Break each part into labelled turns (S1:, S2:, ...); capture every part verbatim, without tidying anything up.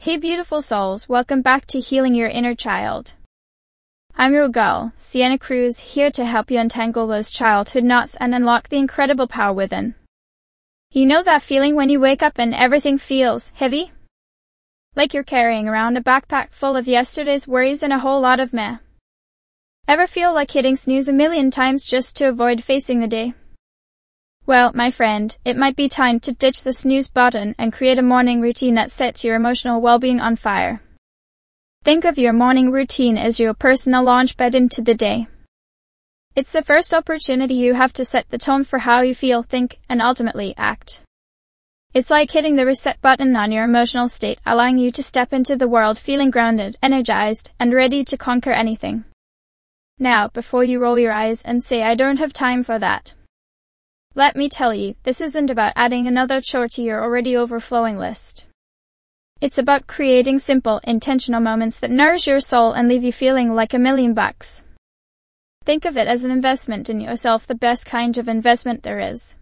S1: Hey beautiful souls, welcome back to Healing Your Inner Child. I'm your girl, Sienna Cruz, here to help you untangle those childhood knots and unlock the incredible power within. You know that feeling when you wake up and everything feels heavy? Like you're carrying around a backpack full of yesterday's worries and a whole lot of meh. Ever feel like hitting snooze a million times just to avoid facing the day? Well, my friend, it might be time to ditch the snooze button and create a morning routine that sets your emotional well-being on fire. Think of your morning routine as your personal launchpad into the day. It's the first opportunity you have to set the tone for how you feel, think, and ultimately act. It's like hitting the reset button on your emotional state, allowing you to step into the world feeling grounded, energized, and ready to conquer anything. Now, before you roll your eyes and say, "I don't have time for that," let me tell you, this isn't about adding another chore to your already overflowing list. It's about creating simple, intentional moments that nourish your soul and leave you feeling like a million bucks. Think of it as an investment in yourself, the best kind of investment there is.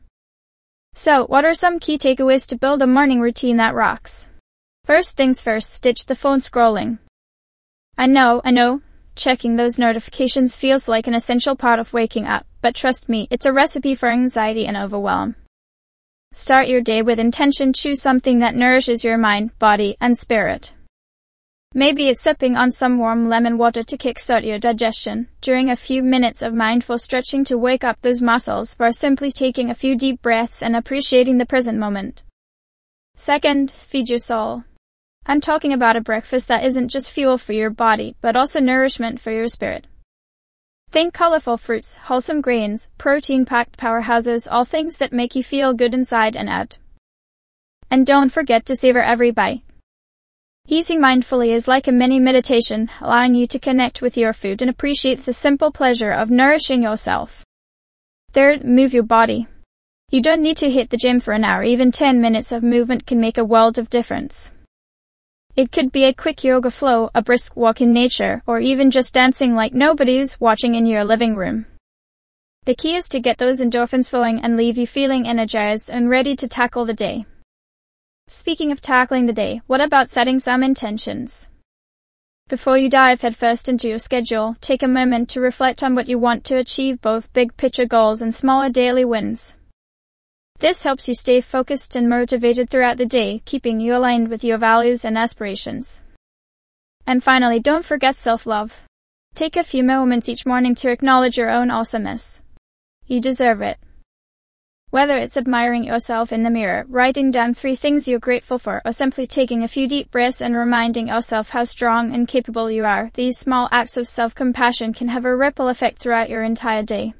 S1: So, what are some key takeaways to build a morning routine that rocks? First things first, ditch the phone scrolling. I know, I know, checking those notifications feels like an essential part of waking up, but trust me, it's a recipe for anxiety and overwhelm. Start your day with intention. Choose something that nourishes your mind, body, and spirit. Maybe it's sipping on some warm lemon water to kickstart your digestion, during a few minutes of mindful stretching to wake up those muscles, or simply taking a few deep breaths and appreciating the present moment. Second, feed your soul. I'm talking about a breakfast that isn't just fuel for your body, but also nourishment for your spirit. Think colorful fruits, wholesome grains, protein-packed powerhouses, all things that make you feel good inside and out. And don't forget to savor every bite. Eating mindfully is like a mini meditation, allowing you to connect with your food and appreciate the simple pleasure of nourishing yourself. Third, move your body. You don't need to hit the gym for an hour, even ten minutes of movement can make a world of difference. It could be a quick yoga flow, a brisk walk in nature, or even just dancing like nobody's watching in your living room. The key is to get those endorphins flowing and leave you feeling energized and ready to tackle the day. Speaking of tackling the day, what about setting some intentions? Before you dive headfirst into your schedule, take a moment to reflect on what you want to achieve, both big picture goals and smaller daily wins. This helps you stay focused and motivated throughout the day, keeping you aligned with your values and aspirations. And finally, don't forget self-love. Take a few moments each morning to acknowledge your own awesomeness. You deserve it. Whether it's admiring yourself in the mirror, writing down three things you're grateful for, or simply taking a few deep breaths and reminding yourself how strong and capable you are, these small acts of self-compassion can have a ripple effect throughout your entire day.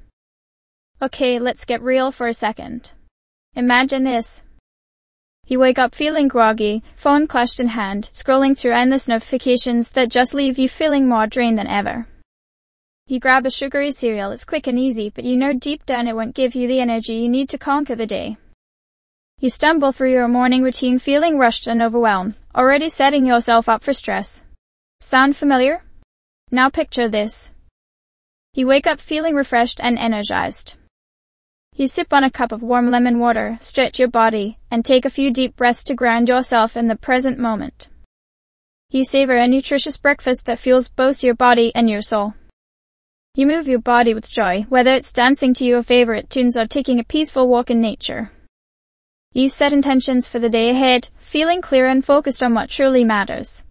S1: Okay, let's get real for a second. Imagine this. You wake up feeling groggy, phone clutched in hand, scrolling through endless notifications that just leave you feeling more drained than ever. You grab a sugary cereal, it's quick and easy, but you know deep down it won't give you the energy you need to conquer the day. You stumble through your morning routine feeling rushed and overwhelmed, already setting yourself up for stress. Sound familiar? Now picture this. You wake up feeling refreshed and energized. You sip on a cup of warm lemon water, stretch your body, and take a few deep breaths to ground yourself in the present moment. You savor a nutritious breakfast that fuels both your body and your soul. You move your body with joy, whether it's dancing to your favorite tunes or taking a peaceful walk in nature. You set intentions for the day ahead, feeling clear and focused on what truly matters.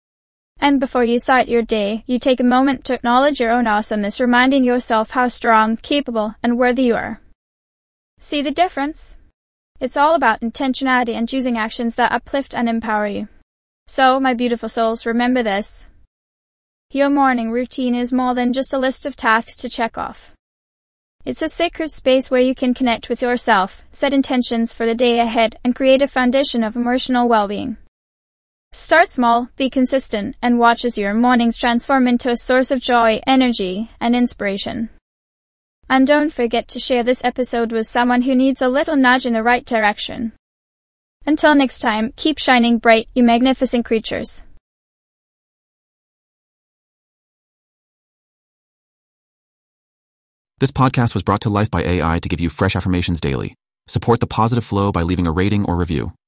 S1: And before you start your day, you take a moment to acknowledge your own awesomeness, reminding yourself how strong, capable, and worthy you are. See the difference? It's all about intentionality and choosing actions that uplift and empower you. So, my beautiful souls, remember this. Your morning routine is more than just a list of tasks to check off. It's a sacred space where you can connect with yourself, set intentions for the day ahead, and create a foundation of emotional well-being. Start small, be consistent, and watch as your mornings transform into a source of joy, energy, and inspiration. And don't forget to share this episode with someone who needs a little nudge in the right direction. Until next time, keep shining bright, you magnificent creatures.
S2: This podcast was brought to life by A I to give you fresh affirmations daily. Support the positive flow by leaving a rating or review.